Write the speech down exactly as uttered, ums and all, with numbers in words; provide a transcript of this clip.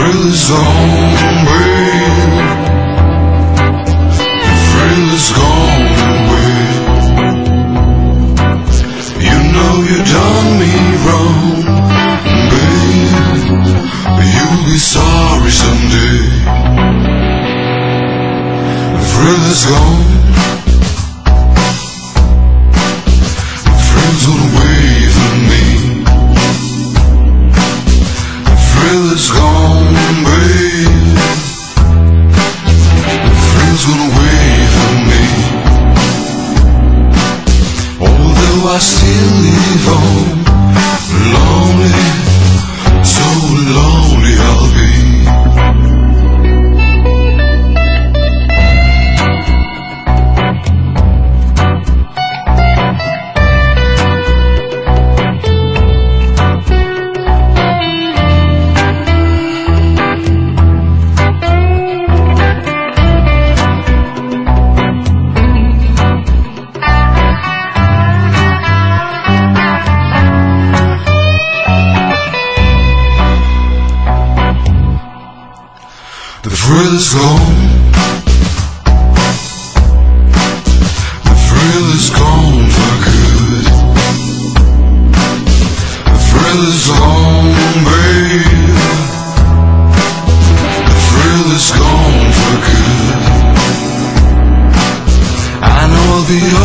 thrill is gone, babe. The thrill is gone away. You know you done me wrong, babe, but you'll be sorry someday. The thrill is gone. The thrill's gone away from me. The thrill is gone, babe. The thrill's gone away from me. Although I still live on, lonely, so lonely I'll be. The thrill is gone. The thrill is gone for good. The thrill is gone, babe. The thrill is gone for good. I know I'll be